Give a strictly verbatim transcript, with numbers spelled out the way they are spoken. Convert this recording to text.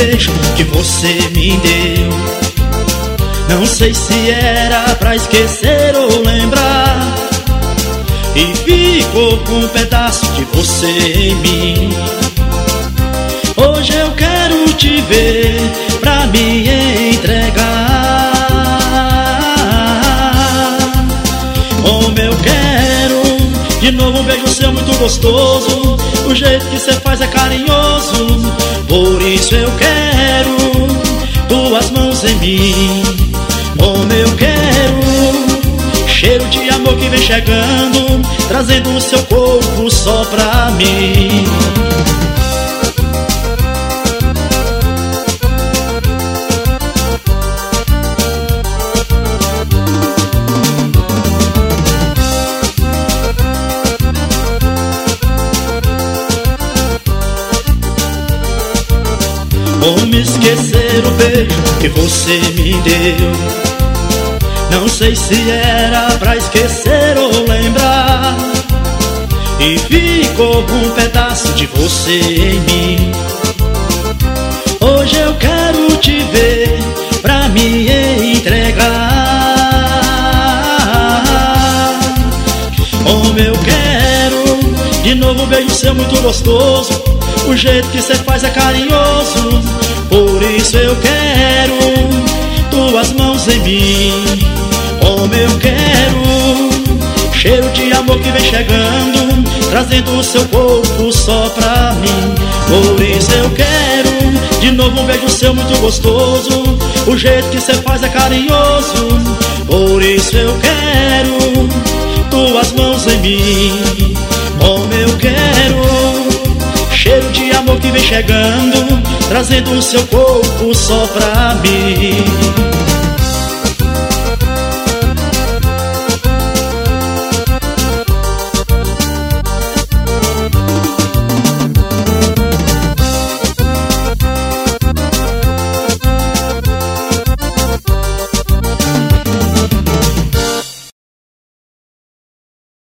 beijo que você me deu. Não sei se era pra esquecer ou lembrar, e ficou com um pedaço de você em mim. Hoje eu quero te ver pra me entregar. Como eu quero de novo um beijo seu muito gostoso. O jeito que cê faz é carinhoso. Por isso eu quero tuas mãos em mim. Como eu quero cheiro de amor que vem chegando, trazendo o seu corpo só pra mim. Como esquecer o beijo que você me deu? Não sei se era pra esquecer ou lembrar, e ficou com um pedaço de você em mim. Hoje eu quero te ver pra me entregar. Como eu quero de novo um beijo seu muito gostoso. O jeito que cê faz é carinhoso. Por isso eu quero tuas mãos em mim. Como eu quero cheiro de amor que vem chegando, trazendo o seu corpo só pra mim. Por isso eu quero de novo um beijo seu muito gostoso. O jeito que cê faz é carinhoso. Por isso eu quero tuas mãos em mim. Como eu quero cheiro de amor que vem chegando, trazendo o seu corpo só pra mim.